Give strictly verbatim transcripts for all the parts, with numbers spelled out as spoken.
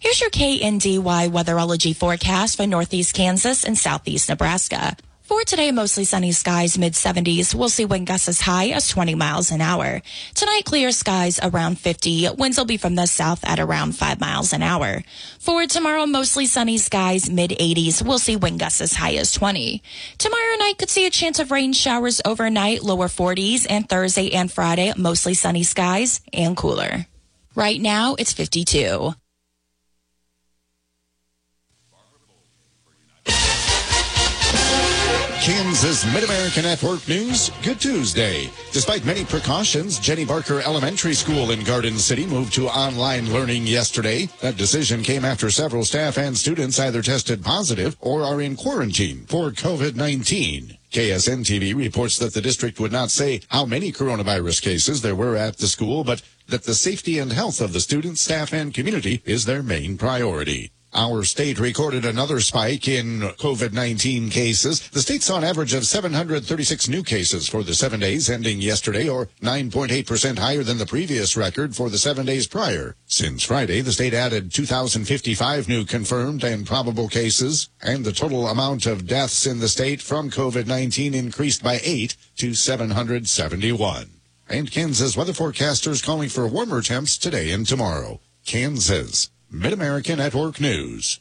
Here's your K N D Y weatherology forecast for northeast Kansas and southeast Nebraska. For today, mostly sunny skies, mid seventies. We'll see wind gusts as high as twenty miles an hour. Tonight, clear skies around fifty. Winds will be from the south at around five miles an hour. For tomorrow, mostly sunny skies, mid eighties. We'll see wind gusts as high as twenty. Tomorrow night could see a chance of rain showers overnight, lower forties. And Thursday and Friday, mostly sunny skies and cooler. Right now, it's fifty-two. Kansas Mid-America Network News, good Tuesday. Despite many precautions, Jenny Barker Elementary School in Garden City moved to online learning yesterday. That decision came after several staff and students either tested positive or are in quarantine for COVID nineteen. K S N T V reports that the district would not say how many coronavirus cases there were at the school, but that the safety and health of the students, staff, and community is their main priority. Our state recorded another spike in COVID nineteen cases. The state saw an average of seven hundred thirty-six new cases for the seven days ending yesterday, or nine point eight percent higher than the previous record for the seven days prior. Since Friday, the state added two thousand fifty-five new confirmed and probable cases, and the total amount of deaths in the state from COVID nineteen increased by eight to seven hundred seventy-one. And Kansas weather forecasters calling for warmer temps today and tomorrow. Kansas Mid-America Network News.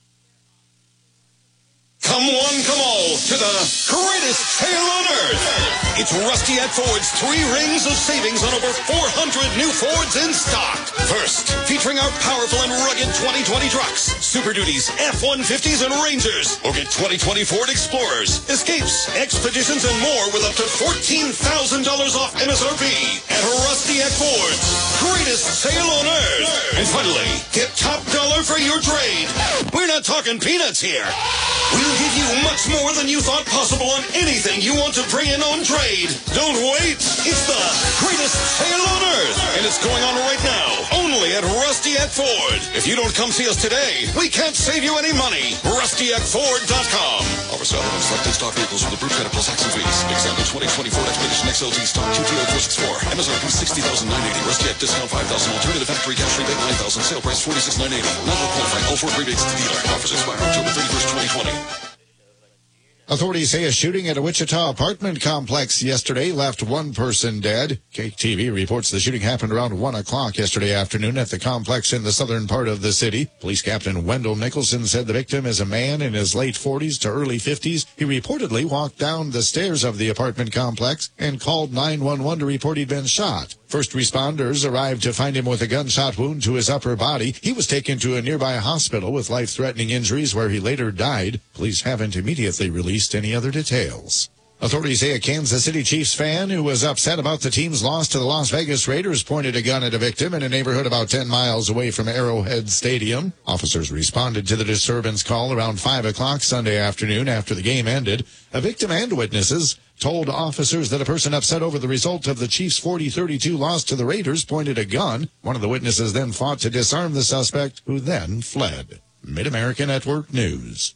Come one, come all, to the greatest sale on earth. It's Rusty at Ford's three rings of savings on over four hundred new Fords in stock. First, featuring our powerful and rugged twenty twenty trucks, Super Duties, F one fifties, and Rangers. Or get twenty twenty Ford Explorers, Escapes, Expeditions, and more with up to fourteen thousand dollars off M S R P at Rusty at Ford's greatest sale on earth. And finally, get top dollar for your trade. We're not talking peanuts here. We'll give you much more than you thought possible on anything you want to bring in on trade. Don't wait. It's the greatest sale on earth. And it's going on right now, only at Rusty at Ford. If you don't come see us today, we can't save you any money. Rusty at Ford dot com. Offers valid on selected stock vehicles with approved credit plus tax and fees. Example twenty twenty Ford Expedition X L T stock Q T O four sixty-four. M S R P sixty thousand nine hundred eighty. Rusty at discount five thousand. Alternative factory cash rebate nine thousand. Sale price forty-six thousand nine hundred eighty. Not all qualifying. All Ford rebates to dealer. Offers expire October thirty-first, twenty twenty. Authorities say a shooting at a Wichita apartment complex yesterday left one person dead. K T V reports the shooting happened around one o'clock yesterday afternoon at the complex in the southern part of the city. Police Captain Wendell Nicholson said the victim is a man in his late forties to early fifties. He reportedly walked down the stairs of the apartment complex and called nine one one to report he'd been shot. First responders arrived to find him with a gunshot wound to his upper body. He was taken to a nearby hospital with life-threatening injuries where he later died. Police haven't immediately released any other details. Authorities say a Kansas City Chiefs fan who was upset about the team's loss to the Las Vegas Raiders pointed a gun at a victim in a neighborhood about ten miles away from Arrowhead Stadium. Officers responded to the disturbance call around five o'clock Sunday afternoon after the game ended. A victim and witnesses told officers that a person upset over the result of the Chiefs' forty thirty-two loss to the Raiders pointed a gun. One of the witnesses then fought to disarm the suspect, who then fled. Mid-America Network News.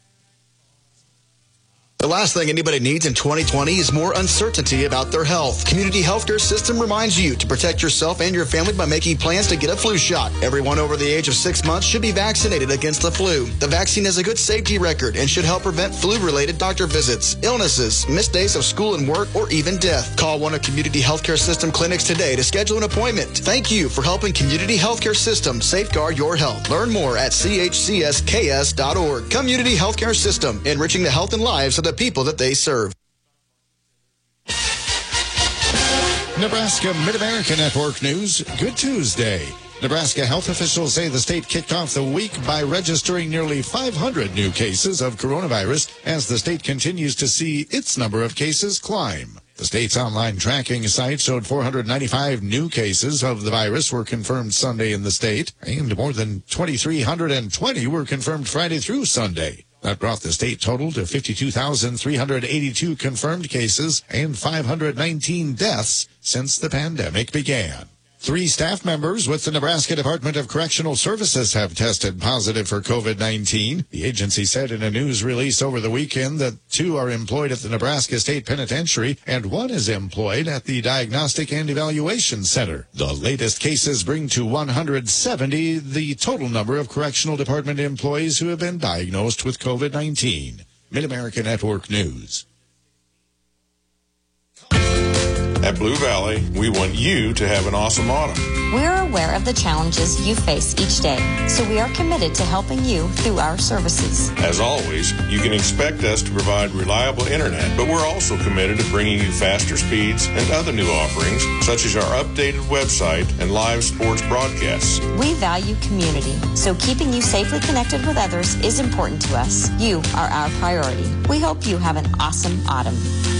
The last thing anybody needs in twenty twenty is more uncertainty about their health. Community Healthcare System reminds you to protect yourself and your family by making plans to get a flu shot. Everyone over the age of six months should be vaccinated against the flu. The vaccine has a good safety record and should help prevent flu-related doctor visits, illnesses, missed days of school and work, or even death. Call one of Community Healthcare System clinics today to schedule an appointment. Thank you for helping Community Healthcare System safeguard your health. Learn more at C H C S K S dot org. Community Healthcare System, enriching the health and lives of the people that they serve. Nebraska Mid-America Network News, good Tuesday. Nebraska health officials say the state kicked off the week by registering nearly five hundred new cases of coronavirus as the state continues to see its number of cases climb. The state's online tracking site showed four hundred ninety-five new cases of the virus were confirmed Sunday in the state, and more than two thousand three hundred twenty were confirmed Friday through Sunday. That brought the state total to fifty-two thousand three hundred eighty-two confirmed cases and five hundred nineteen deaths since the pandemic began. Three staff members with the Nebraska Department of Correctional Services have tested positive for COVID nineteen. The agency said in a news release over the weekend that two are employed at the Nebraska State Penitentiary and one is employed at the Diagnostic and Evaluation Center. The latest cases bring to one hundred seventy the total number of Correctional Department employees who have been diagnosed with COVID nineteen. Mid-America Network News. At Blue Valley, we want you to have an awesome autumn. We're aware of the challenges you face each day, so we are committed to helping you through our services. As always, you can expect us to provide reliable internet, but we're also committed to bringing you faster speeds and other new offerings, such as our updated website and live sports broadcasts. We value community, so keeping you safely connected with others is important to us. You are our priority. We hope you have an awesome autumn.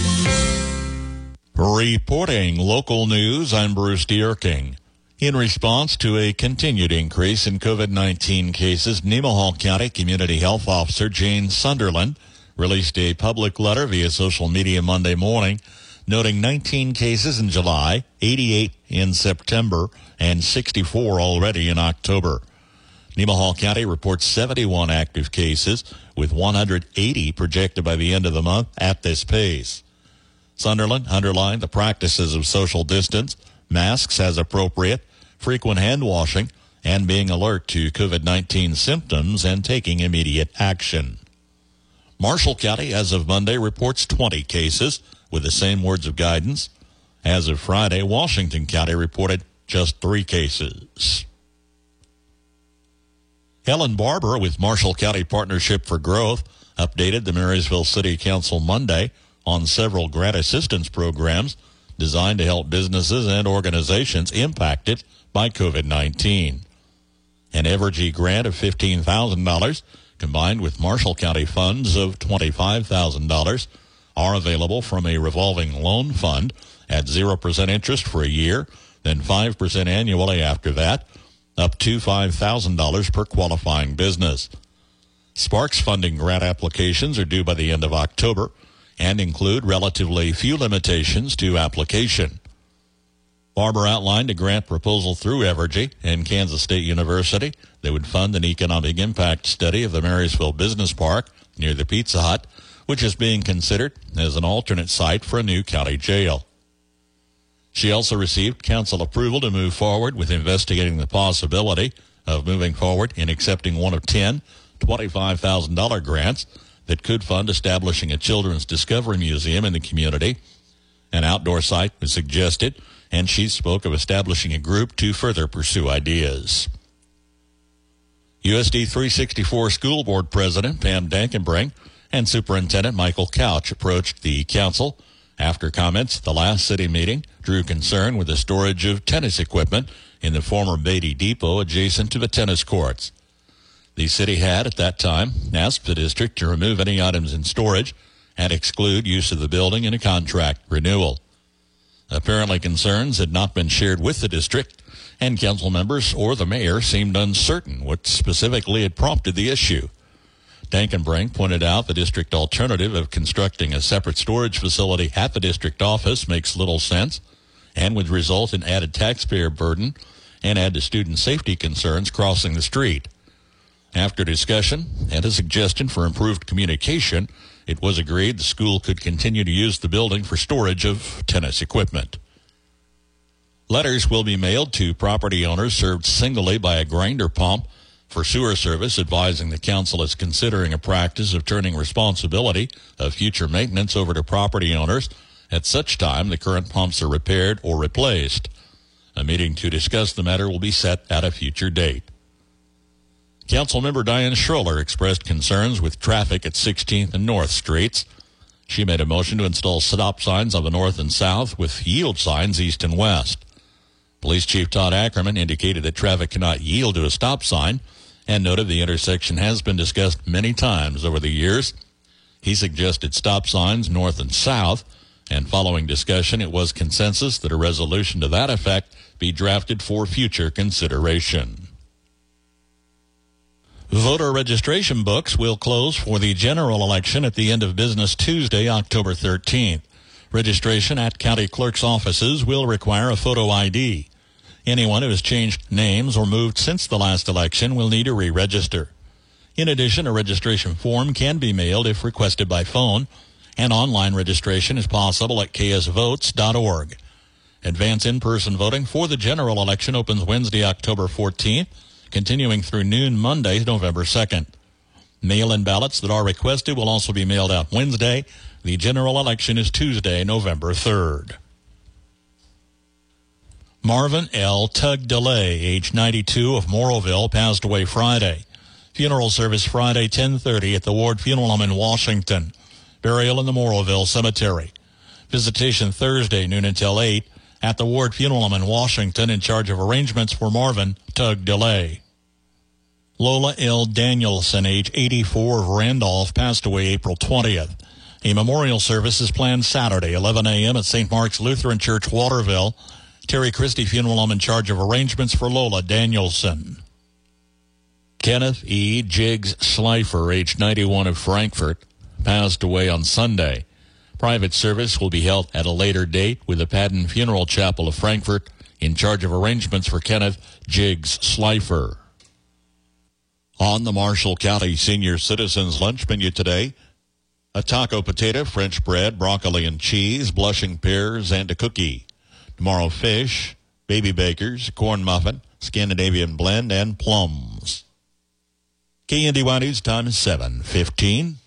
Reporting local news, I'm Bruce Dierking. In response to a continued increase in COVID nineteen cases, Nemaha County Community Health Officer Jane Sunderland released a public letter via social media Monday morning, noting nineteen cases in July, eighty-eight in September, and sixty-four already in October. Nemaha County reports seventy-one active cases, with one hundred eighty projected by the end of the month at this pace. Sunderland underlined the practices of social distance, masks as appropriate, frequent hand washing, and being alert to COVID nineteen symptoms and taking immediate action. Marshall County, as of Monday, reports twenty cases with the same words of guidance. As of Friday, Washington County reported just three cases. Helen Barber with Marshall County Partnership for Growth updated the Marysville City Council Monday on several grant assistance programs designed to help businesses and organizations impacted by COVID nineteen. An Evergy grant of fifteen thousand dollars combined with Marshall County funds of twenty-five thousand dollars are available from a revolving loan fund at zero percent interest for a year, then five percent annually after that, up to five thousand dollars per qualifying business. Sparks funding grant applications are due by the end of October and include relatively few limitations to application. Barber outlined a grant proposal through Evergy and Kansas State University that would fund an economic impact study of the Marysville Business Park near the Pizza Hut, which is being considered as an alternate site for a new county jail. She also received council approval to move forward with investigating the possibility of moving forward in accepting one of ten twenty-five thousand dollars grants that could fund establishing a children's discovery museum in the community. An outdoor site was suggested, and she spoke of establishing a group to further pursue ideas. U S D three sixty-four School Board President Pam Dankenbrink and Superintendent Michael Couch approached the council after comments at the last city meeting drew concern with the storage of tennis equipment in the former Beatty Depot adjacent to the tennis courts. The city had, at that time, asked the district to remove any items in storage and exclude use of the building in a contract renewal. Apparently, concerns had not been shared with the district, and council members or the mayor seemed uncertain what specifically had prompted the issue. Dankenbrink pointed out the district alternative of constructing a separate storage facility at the district office makes little sense and would result in added taxpayer burden and add to student safety concerns crossing the street. After discussion and a suggestion for improved communication, it was agreed the school could continue to use the building for storage of tennis equipment. Letters will be mailed to property owners served singly by a grinder pump for sewer service, advising the council is considering a practice of turning responsibility of future maintenance over to property owners at such time the current pumps are repaired or replaced. A meeting to discuss the matter will be set at a future date. Councilmember Diane Schroller expressed concerns with traffic at sixteenth and North Streets. She made a motion to install stop signs on the north and south with yield signs east and west. Police Chief Todd Ackerman indicated that traffic cannot yield to a stop sign and noted the intersection has been discussed many times over the years. He suggested stop signs north and south, and following discussion, it was consensus that a resolution to that effect be drafted for future consideration. Voter registration books will close for the general election at the end of business Tuesday, October thirteenth. Registration at county clerk's offices will require a photo I D. Anyone who has changed names or moved since the last election will need to re-register. In addition, a registration form can be mailed if requested by phone, and online registration is possible at k s votes dot org. Advance in-person voting for the general election opens Wednesday, October fourteenth, continuing through noon Monday, November second. Mail-in ballots that are requested will also be mailed out Wednesday. The general election is Tuesday, November third. Marvin L. Tug DeLay, age ninety-two, of Morrowville, passed away Friday. Funeral service Friday, ten thirty at the Ward Funeral Home in Washington. Burial in the Morrowville Cemetery. Visitation Thursday, noon until eight, at the Ward Funeral Home in Washington, in charge of arrangements for Marvin Tug DeLay. Lola L. Danielson, age eighty-four, of Randolph, passed away April twentieth. A memorial service is planned Saturday, eleven a.m. at Saint Mark's Lutheran Church, Waterville. Terry Christie Funeral Home in charge of arrangements for Lola Danielson. Kenneth E. Jiggs Schleifer, age ninety-one, of Frankfort, passed away on Sunday. Private service will be held at a later date with the Padden Funeral Chapel of Frankfort in charge of arrangements for Kenneth Jiggs Schleifer. On the Marshall County Senior Citizens Lunch menu today, a taco potato, French bread, broccoli and cheese, blushing pears, and a cookie. Tomorrow, fish, baby bakers, corn muffin, Scandinavian blend, and plums. K N D Y News time is seven fifteen.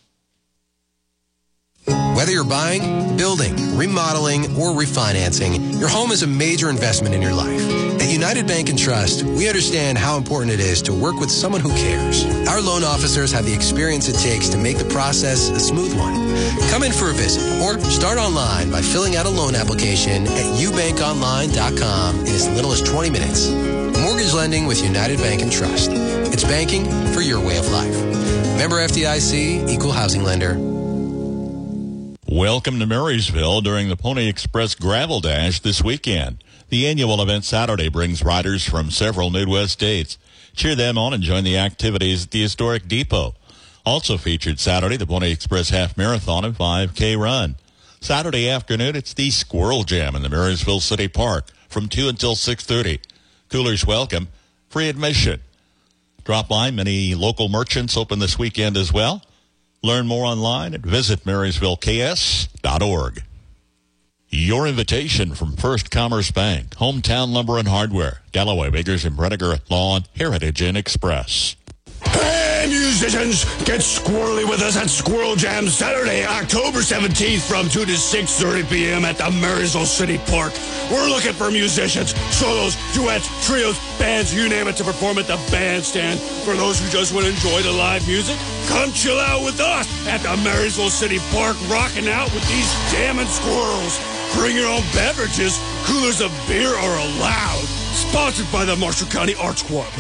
Whether you're buying, building, remodeling, or refinancing, your home is a major investment in your life. At United Bank and Trust, we understand how important it is to work with someone who cares. Our loan officers have the experience it takes to make the process a smooth one. Come in for a visit or start online by filling out a loan application at u bank online dot com in as little as twenty minutes. Mortgage lending with United Bank and Trust. It's banking for your way of life. Member F D I C, Equal Housing Lender. Welcome to Marysville during the Pony Express Gravel Dash this weekend. The annual event Saturday brings riders from several Midwest states. Cheer them on and join the activities at the historic depot. Also featured Saturday, the Pony Express Half Marathon and five K Run. Saturday afternoon, it's the Squirrel Jam in the Marysville City Park from two until six thirty. Coolers welcome, free admission. Drop by, many local merchants open this weekend as well. Learn more online at visit marysville k s dot org. Your invitation from First Commerce Bank, Hometown Lumber and Hardware, Galloway, Biggers and Brediger, Lawn, Heritage Inn Express. Hey, musicians, get squirrely with us at Squirrel Jam Saturday, October seventeenth from two to six thirty p.m. at the Marysville City Park. We're looking for musicians, solos, duets, trios, bands, you name it, to perform at the bandstand. For those who just want to enjoy the live music, come chill out with us at the Marysville City Park, rocking out with these jamming squirrels. Bring your own beverages. Coolers of beer are allowed. Sponsored by the Marshall County Arts Club.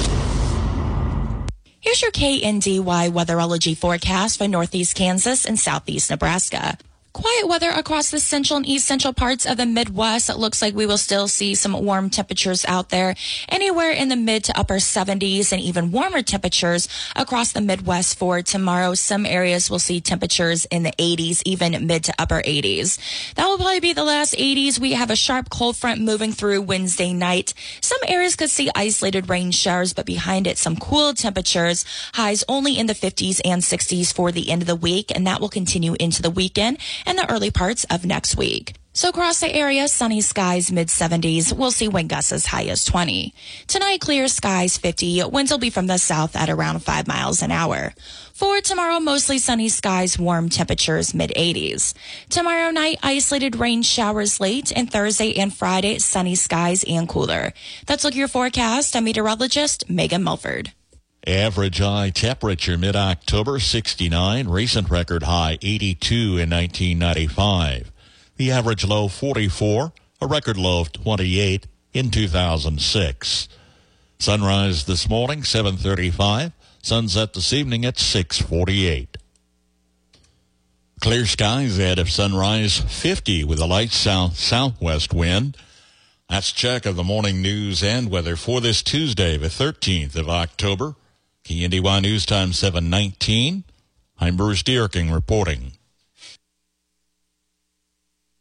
Here's your K N D Y weatherology forecast for northeast Kansas and southeast Nebraska. Quiet weather across the central and east central parts of the Midwest. It looks like we will still see some warm temperatures out there, anywhere in the mid to upper seventies, and even warmer temperatures across the Midwest for tomorrow. Some areas will see temperatures in the eighties, even mid to upper eighties. That will probably be the last eighties. We have a sharp cold front moving through Wednesday night. Some areas could see isolated rain showers, but behind it, some cool temperatures. Highs only in the fifties and sixties for the end of the week, and that will continue into the weekend and the early parts of next week. So across the area, sunny skies, mid seventies. We'll see wind gusts as high as twenty. Tonight, clear skies, fifty. Winds will be from the south at around five miles an hour. For tomorrow, mostly sunny skies, warm temperatures, mid eighties. Tomorrow night, isolated rain showers late, and Thursday and Friday, sunny skies and cooler. That's look your forecast. I'm meteorologist Megan Mulford. Average high temperature mid-October, sixty-nine. Recent record high, eighty-two in nineteen ninety-five. The average low, forty-four. A record low of twenty-eight in two thousand six. Sunrise this morning, seven thirty-five. Sunset this evening at six forty-eight. Clear skies ahead of sunrise, fifty with a light south-southwest wind. That's check of the morning news and weather for this Tuesday, the thirteenth of October. K N D Y News Time seven nineteen. I'm Bruce Dierking reporting.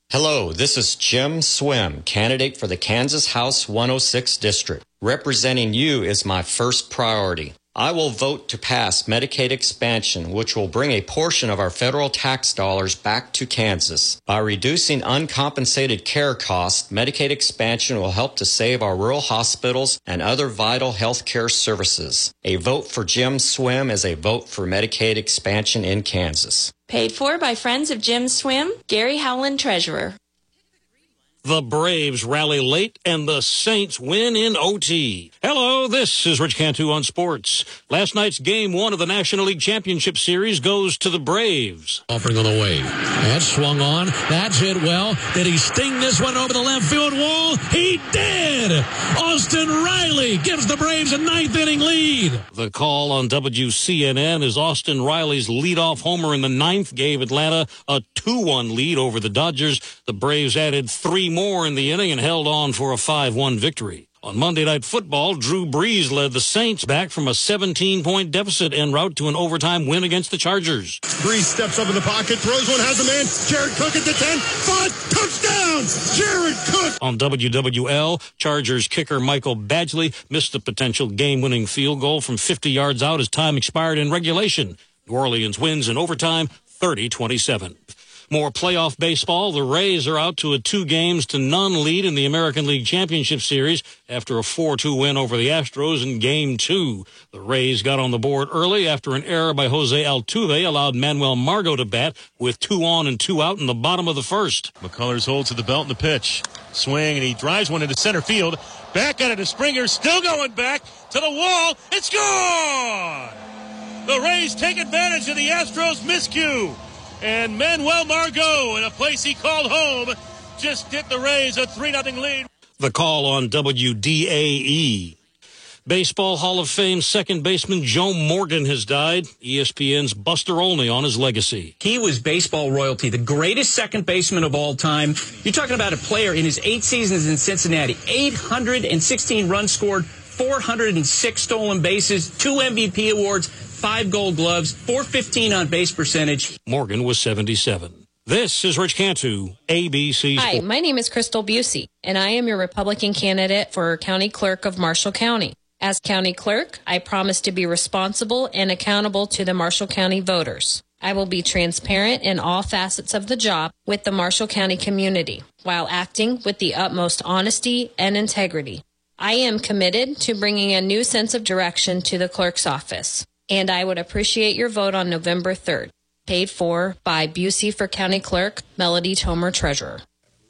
Hello, this is Jim Swim, candidate for the Kansas House one oh six District. Representing you is my first priority. I will vote to pass Medicaid expansion, which will bring a portion of our federal tax dollars back to Kansas. By reducing uncompensated care costs, Medicaid expansion will help to save our rural hospitals and other vital health care services. A vote for Jim Swim is a vote for Medicaid expansion in Kansas. Paid for by Friends of Jim Swim, Gary Howland, Treasurer. The Braves rally late, and the Saints win in O T. Hello, this is Rich Cantu on sports. Last night's game one of the National League Championship Series goes to the Braves. Offering on the way. That swung on. That's hit well. Did he sting this one over the left field wall? He did! Austin Riley gives the Braves a ninth inning lead. The call on W C N N is Austin Riley's leadoff homer in the ninth gave Atlanta a two one lead over the Dodgers. The Braves added three more in the inning and held on for a five one victory. On Monday Night Football, Drew Brees led the Saints back from a seventeen-point deficit en route to an overtime win against the Chargers. Brees steps up in the pocket, throws one, has a man. Jared Cook at the ten, five, touchdown! Jared Cook! On W W L, Chargers kicker Michael Badgley missed a potential game-winning field goal from fifty yards out as time expired in regulation. New Orleans wins in overtime, thirty twenty-seven. More playoff baseball. The Rays are out to a two games to none lead in the American League Championship Series after a four two win over the Astros in Game two. The Rays got on the board early after an error by Jose Altuve allowed Manuel Margot to bat with two on and two out in the bottom of the first. McCullers holds to the belt and the pitch. Swing, and he drives one into center field. Back out of the Springer, still going back to the wall. It's gone! The Rays take advantage of the Astros miscue. And Manuel Margot, in a place he called home, just hit the Rays a three nothing lead. The call on W D A E. Baseball Hall of Fame second baseman Joe Morgan has died. E S P N's Buster Olney on his legacy. He was baseball royalty, the greatest second baseman of all time. You're talking about a player in his eight seasons in Cincinnati, eight hundred sixteen runs scored, four hundred six stolen bases, two M V P awards, five gold gloves, four fifteen on base percentage. Morgan was seventy-seven. This is Rich Cantu, A B C Sports. Hi, my name is Crystal Busey, and I am your Republican candidate for County Clerk of Marshall County. As County Clerk, I promise to be responsible and accountable to the Marshall County voters. I will be transparent in all facets of the job with the Marshall County community, while acting with the utmost honesty and integrity. I am committed to bringing a new sense of direction to the clerk's office, and I would appreciate your vote on November third. Paid for by Busey for County Clerk, Melody Tomer, Treasurer.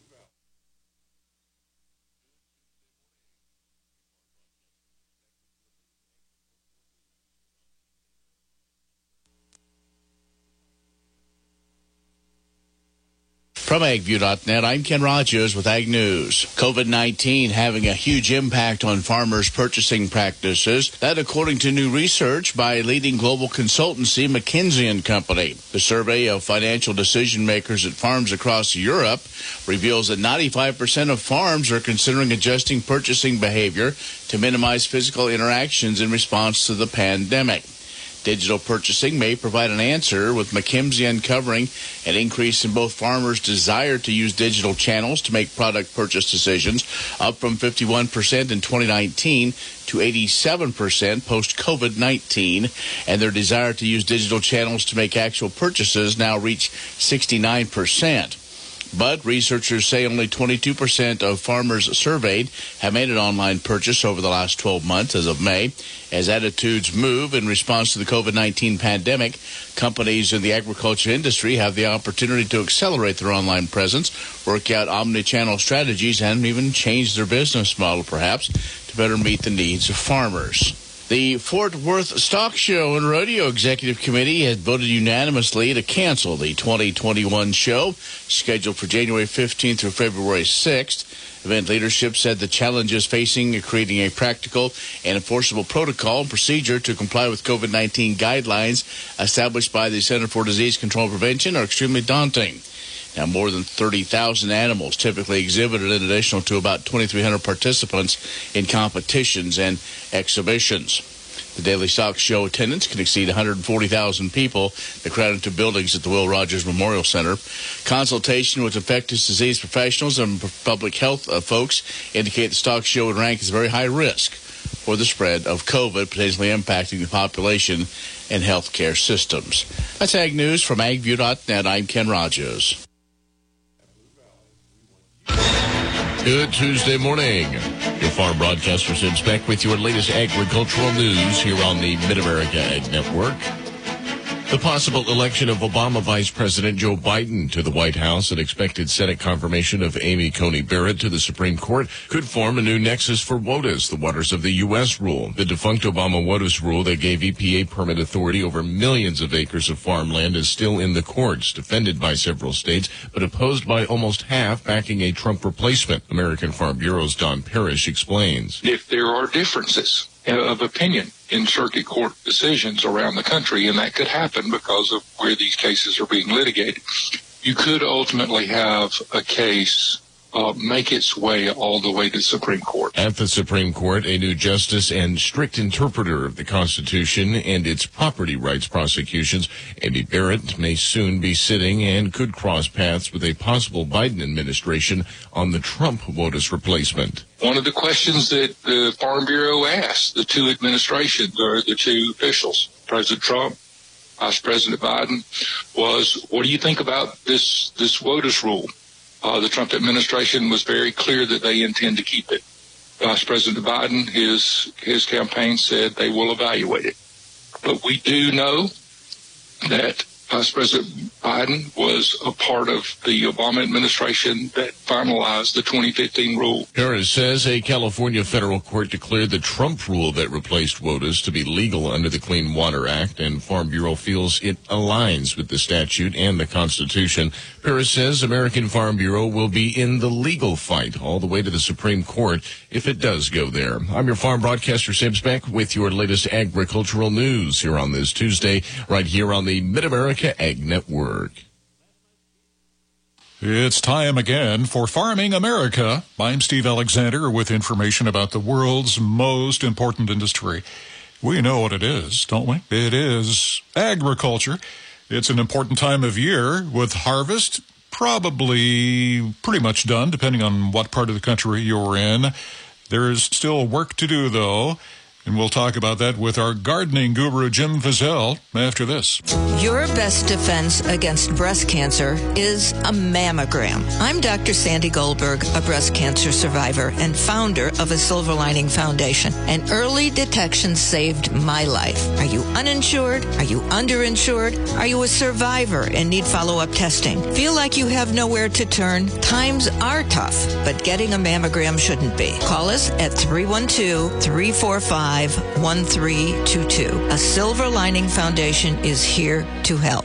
From ag view dot net, I'm Ken Rogers with Ag News. COVID nineteen having a huge impact on farmers' purchasing practices. That according to new research by leading global consultancy McKinsey and Company. The survey of financial decision makers at farms across Europe reveals that ninety-five percent of farms are considering adjusting purchasing behavior to minimize physical interactions in response to the pandemic. Digital purchasing may provide an answer, with McKinsey uncovering an increase in both farmers' desire to use digital channels to make product purchase decisions, up from fifty-one percent in twenty nineteen to eighty-seven percent post-COVID nineteen, and their desire to use digital channels to make actual purchases now reach sixty-nine percent. But researchers say only twenty-two percent of farmers surveyed have made an online purchase over the last twelve months as of May. As attitudes move in response to the COVID nineteen pandemic, companies in the agriculture industry have the opportunity to accelerate their online presence, work out omni-channel strategies, and even change their business model, perhaps, to better meet the needs of farmers. The Fort Worth Stock Show and Rodeo Executive Committee has voted unanimously to cancel the twenty twenty-one show, scheduled for January fifteenth through February sixth. Event leadership said the challenges facing creating a practical and enforceable protocol and procedure to comply with COVID nineteen guidelines established by the Center for Disease Control and Prevention are extremely daunting. Now, more than thirty thousand animals typically exhibited, in addition to about twenty-three hundred participants in competitions and exhibitions. The daily stock show attendance can exceed one hundred forty thousand people. The crowded two buildings at the Will Rogers Memorial Center. Consultation with infectious disease professionals and public health uh, folks indicate the stock show would rank as very high risk for the spread of COVID, potentially impacting the population and healthcare systems. That's Ag News from ag view dot net. I'm Ken Rogers. Good Tuesday morning. Your farm broadcaster Sid Speck with your latest agricultural news here on the Mid-America Ag Network. The possible election of Obama Vice President Joe Biden to the White House and expected Senate confirmation of Amy Coney Barrett to the Supreme Court could form a new nexus for WOTUS, the Waters of the U S rule. The defunct Obama WOTUS rule that gave E P A permit authority over millions of acres of farmland is still in the courts, defended by several states, but opposed by almost half, backing a Trump replacement. American Farm Bureau's Don Parrish explains. If there are differences of opinion in circuit court decisions around the country, and that could happen because of where these cases are being litigated, you could ultimately have a case uh, make its way all the way to the Supreme Court. At the Supreme Court, a new justice and strict interpreter of the Constitution and its property rights prosecutions, Amy Barrett, may soon be sitting and could cross paths with a possible Biden administration on the Trump WOTUS replacement. One of the questions that the Farm Bureau asked the two administrations, or the two officials, President Trump, Vice President Biden, was, what do you think about this, this WOTUS rule? Uh, the Trump administration was very clear that they intend to keep it. Vice President Biden, his, his campaign said they will evaluate it. But we do know that Vice President Biden was a part of the Obama administration that finalized the twenty fifteen rule. Harris says a California federal court declared the Trump rule that replaced WOTUS to be legal under the Clean Water Act, and Farm Bureau feels it aligns with the statute and the Constitution. Harris says American Farm Bureau will be in the legal fight all the way to the Supreme Court if it does go there. I'm your farm broadcaster, Sam Speck, with your latest agricultural news here on this Tuesday, right here on the Mid-America Ag Network. It's time again for Farming America. I'm Steve Alexander with information about the world's most important industry. We know what it is, don't we? It is agriculture. It's an important time of year with harvest probably pretty much done, depending on what part of the country you're in. There's still work to do, though. And we'll talk about that with our gardening guru, Jim Fizzell, after this. Your best defense against breast cancer is a mammogram. I'm Doctor Sandy Goldberg, a breast cancer survivor and founder of a Silver Lining Foundation. And early detection saved my life. Are you uninsured? Are you underinsured? Are you a survivor and need follow-up testing? Feel like you have nowhere to turn? Times are tough, but getting a mammogram shouldn't be. Call us at three one two, three four five, one three two two. A Silver Lining Foundation is here to help.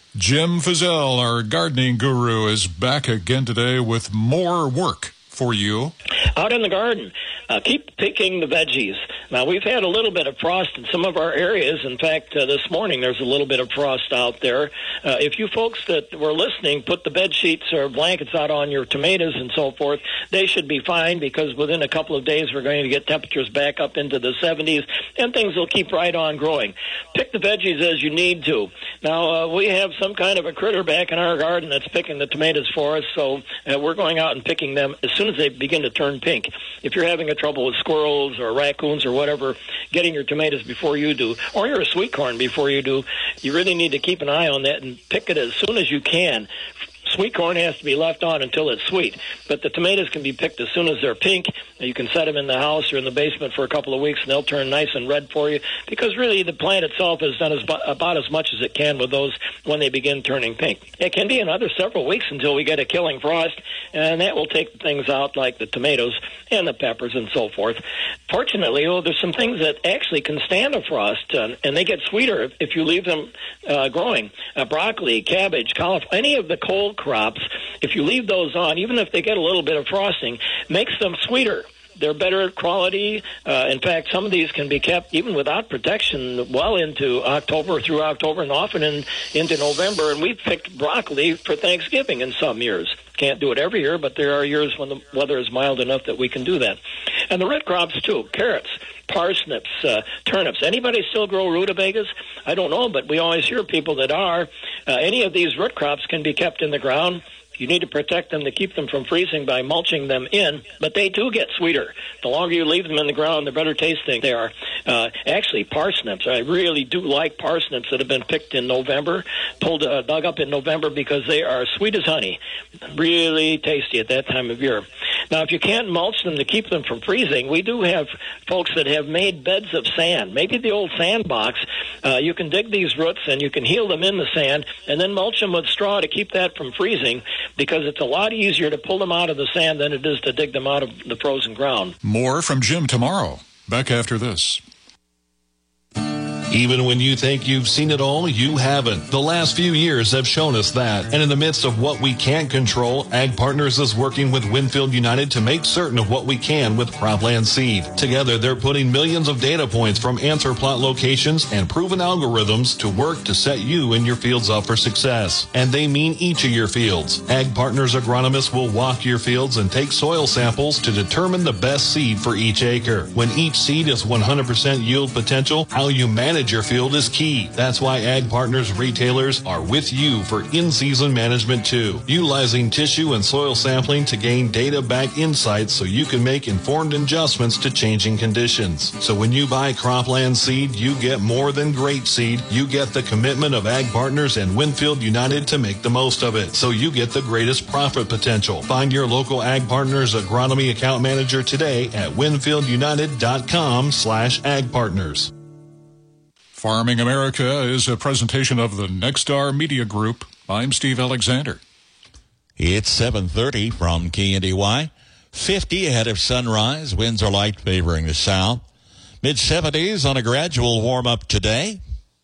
Jim Fizzell, our gardening guru, is back again today with more work for you. Out in the garden, uh, keep picking the veggies. Now, we've had a little bit of frost in some of our areas. In fact, uh, this morning there's a little bit of frost out there. Uh, if you folks that were listening put the bed sheets or blankets out on your tomatoes and so forth, they should be fine, because within a couple of days we're going to get temperatures back up into the seventies, and things will keep right on growing. Pick the veggies as you need to. Now, uh, we have some kind of a critter back in our garden that's picking the tomatoes for us, so uh, we're going out and picking them as soon as they begin to turn pink. If you're having a trouble with squirrels or raccoons or whatever getting your tomatoes before you do, or your sweet corn before you do, you really need to keep an eye on that and pick it as soon as you can. Sweet corn has to be left on until it's sweet, but the tomatoes can be picked as soon as they're pink. You can set them in the house or in the basement for a couple of weeks, and they'll turn nice and red for you, because really the plant itself has done as, about as much as it can with those when they begin turning pink. It can be another several weeks until we get a killing frost, and that will take things out like the tomatoes and the peppers and so forth. Fortunately, well, there's some things that actually can stand a frost, uh, and they get sweeter if you leave them uh, growing. Uh, broccoli, cabbage, cauliflower, any of the cold crops, if you leave those on, even if they get a little bit of frosting, makes them sweeter. They're better quality. Uh, in fact, some of these can be kept even without protection well into October, through October, and often in, into November. And we've picked broccoli for Thanksgiving in some years. Can't do it every year, but there are years when the weather is mild enough that we can do that. And the red crops, too, carrots. parsnips, uh, turnips. Anybody still grow rutabagas? I don't know, but we always hear people that are. Uh, any of these root crops can be kept in the ground. You need to protect them to keep them from freezing by mulching them in, but they do get sweeter. The longer you leave them in the ground, the better tasting they are. Uh, actually, parsnips, I really do like parsnips that have been picked in November, pulled, uh, dug up in November, because they are sweet as honey. Really tasty at that time of year. Now, if you can't mulch them to keep them from freezing, we do have folks that have made beds of sand. Maybe the old sandbox. Uh, you can dig these roots and you can heal them in the sand and then mulch them with straw to keep that from freezing, because it's a lot easier to pull them out of the sand than it is to dig them out of the frozen ground. More from Jim tomorrow. Back after this. Even when you think you've seen it all, you haven't. The last few years have shown us that. And in the midst of what we can't control, Ag Partners is working with Winfield United to make certain of what we can with Cropland Seed. Together, they're putting millions of data points from answer plot locations and proven algorithms to work to set you and your fields up for success. And they mean each of your fields. Ag Partners agronomists will walk your fields and take soil samples to determine the best seed for each acre. When each seed is one hundred percent yield potential, how you manage your field is key. That's why Ag Partners retailers are with you for in-season management too, utilizing tissue and soil sampling to gain data-backed insights so you can make informed adjustments to changing conditions. So when you buy Cropland Seed, you get more than great seed. You get the commitment of Ag Partners and Winfield United to make the most of it, so you get the greatest profit potential. Find your local Ag Partners agronomy account manager today at winfieldunited.com slash Ag Partners. Farming America is a presentation of the Nexstar Media Group. I'm Steve Alexander. It's seven thirty from K N D Y. fifty ahead of sunrise. Winds are light favoring the south. mid seventies on a gradual warm-up today.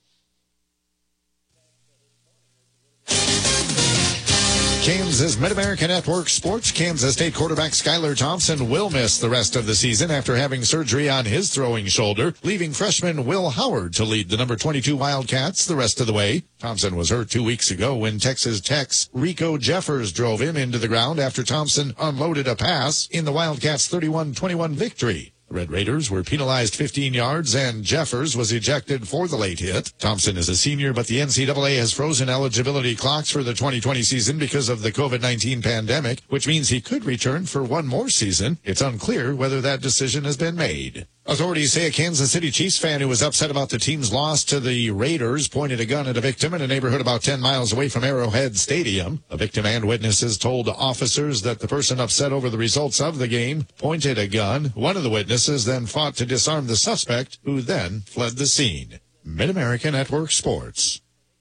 Kansas Mid-America Network Sports. Kansas State quarterback Skylar Thompson will miss the rest of the season after having surgery on his throwing shoulder, leaving freshman Will Howard to lead the number twenty-two Wildcats the rest of the way. Thompson was hurt two weeks ago when Texas Tech's Rico Jeffers drove him into the ground after Thompson unloaded a pass in the Wildcats' thirty-one twenty-one victory. The Red Raiders were penalized fifteen yards, and Jeffers was ejected for the late hit. Thompson is a senior, but the N C double A has frozen eligibility clocks for the twenty twenty season because of the COVID nineteen pandemic, which means he could return for one more season. It's unclear whether that decision has been made. Authorities say a Kansas City Chiefs fan who was upset about the team's loss to the Raiders pointed a gun at a victim in a neighborhood about ten miles away from Arrowhead Stadium. A victim and witnesses told officers that the person upset over the results of the game pointed a gun. One of the witnesses then fought to disarm the suspect, who then fled the scene. Mid-America Network Sports.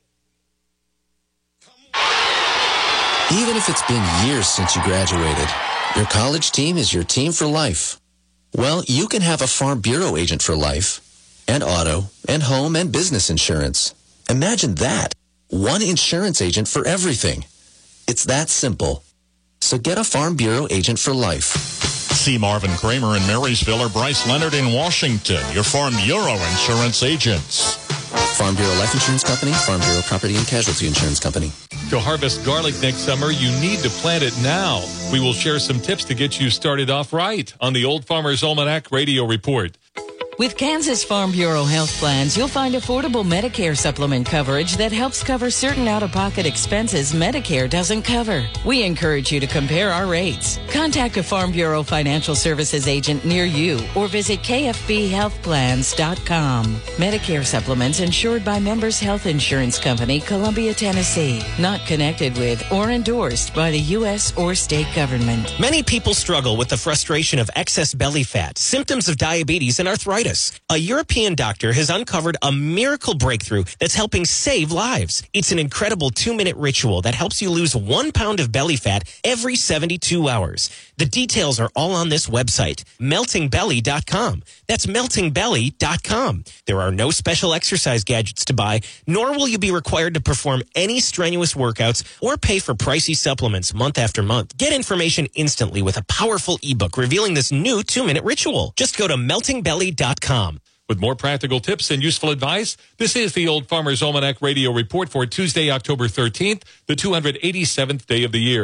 Even if it's been years since you graduated, your college team is your team for life. Well, you can have a Farm Bureau agent for life, and auto, and home, and business insurance. Imagine that. One insurance agent for everything. It's that simple. So get a Farm Bureau agent for life. See Marvin Kramer in Marysville or Bryce Leonard in Washington, your Farm Bureau insurance agents. Farm Bureau Life Insurance Company, Farm Bureau Property and Casualty Insurance Company. To harvest garlic next summer, you need to plant it now. We will share some tips to get you started off right on the Old Farmer's Almanac Radio Report. With Kansas Farm Bureau health plans, you'll find affordable Medicare supplement coverage that helps cover certain out-of-pocket expenses Medicare doesn't cover. We encourage you to compare our rates. Contact a Farm Bureau financial services agent near you or visit K F B health plans dot com. Medicare supplements insured by Members Health Insurance Company, Columbia, Tennessee. Not connected with or endorsed by the U S or state government. Many people struggle with the frustration of excess belly fat, symptoms of diabetes, and arthritis. A European doctor has uncovered a miracle breakthrough that's helping save lives. It's an incredible two-minute ritual that helps you lose one pound of belly fat every seventy-two hours. The details are all on this website, melting belly dot com. That's melting belly dot com. There are no special exercise gadgets to buy, nor will you be required to perform any strenuous workouts or pay for pricey supplements month after month. Get information instantly with a powerful ebook revealing this new two-minute ritual. Just go to melting belly dot com. With more practical tips and useful advice, this is the Old Farmer's Almanac Radio Report for Tuesday, October thirteenth, the two hundred eighty-seventh day of the year.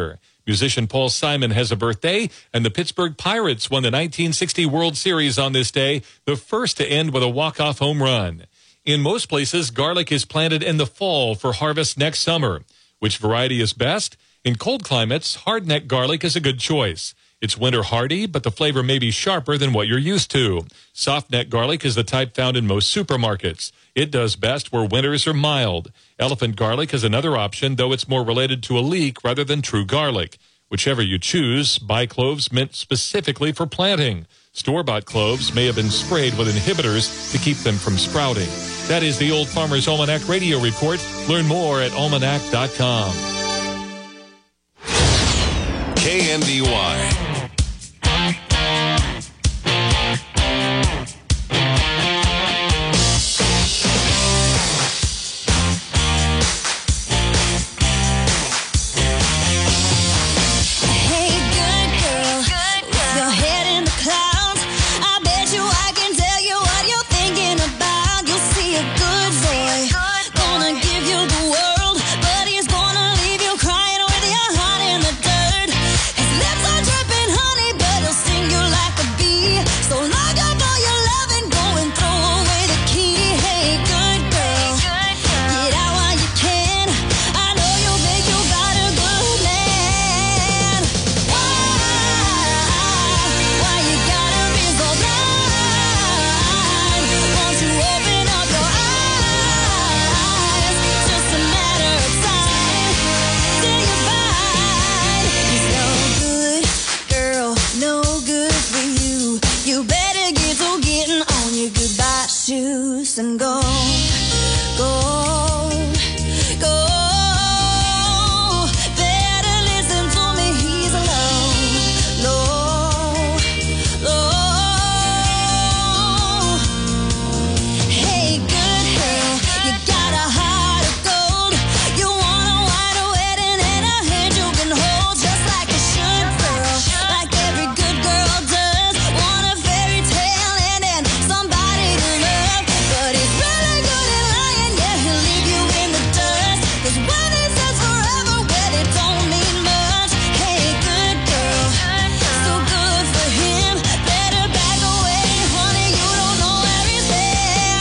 Musician Paul Simon has a birthday, and the Pittsburgh Pirates won the nineteen sixty World Series on this day, the first to end with a walk-off home run. In most places, garlic is planted in the fall for harvest next summer. Which variety is best? In cold climates, hardneck garlic is a good choice. It's winter hardy, but the flavor may be sharper than what you're used to. Softneck garlic is the type found in most supermarkets. It does best where winters are mild. Elephant garlic is another option, though it's more related to a leek rather than true garlic. Whichever you choose, buy cloves meant specifically for planting. Store-bought cloves may have been sprayed with inhibitors to keep them from sprouting. That is the Old Farmer's Almanac Radio Report. Learn more at almanac dot com. K N D Y